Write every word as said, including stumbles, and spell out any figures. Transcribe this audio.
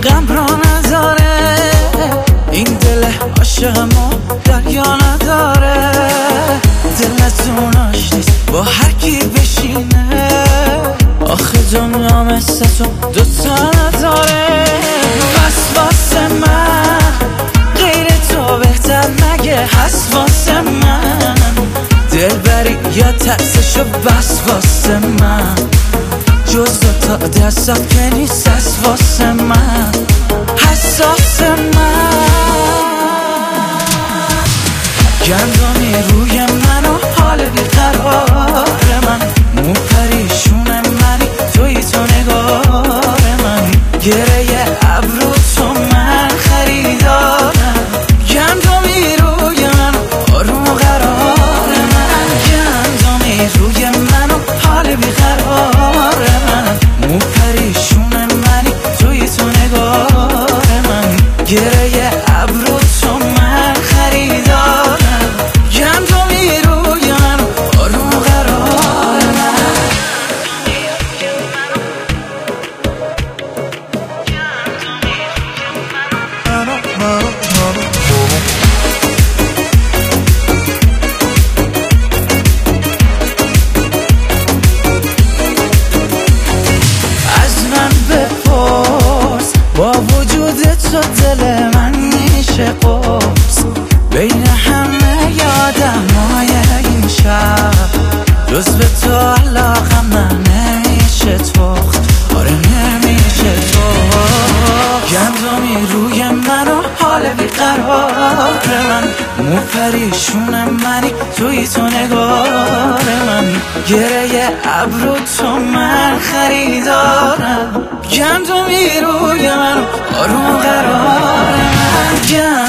غم را نداره، این دل عاشقمو دریا نداره. دلتوناش نیست با هر کی بشینه، آخه دنیا مثل تو دوتا نداره. پس واسه من غیر تو بهتر مگه هست واسه من؟ دل بری یا ترسشو بس واسه من، جز دوتا دستم که نیست هست واسه من، حساس من. گندمی روی من و حال بیقرار من، مو پریشون منی توی تو نگار من، گره ابرو تو من خریدارم. گندمی روی من آروم و قرار من، گندمی روی من و حال بیقرار من، مو پریشون منی توی تو نگار من، گره ابرو تو من خریدارم. گندمی روی من آروم و قرار من. از من بپرس با وجود تو دل من میشه قرص، بین همه یادمای این شب جز به تو علاقم من نمیشه تخت، آره نمیشه تخت. گندمی روی من و حال بیقرار من، مو پریشون منی توی تو نگار من، گره ابرو تو من خریدارم. گندمی روی من آروم قرار من.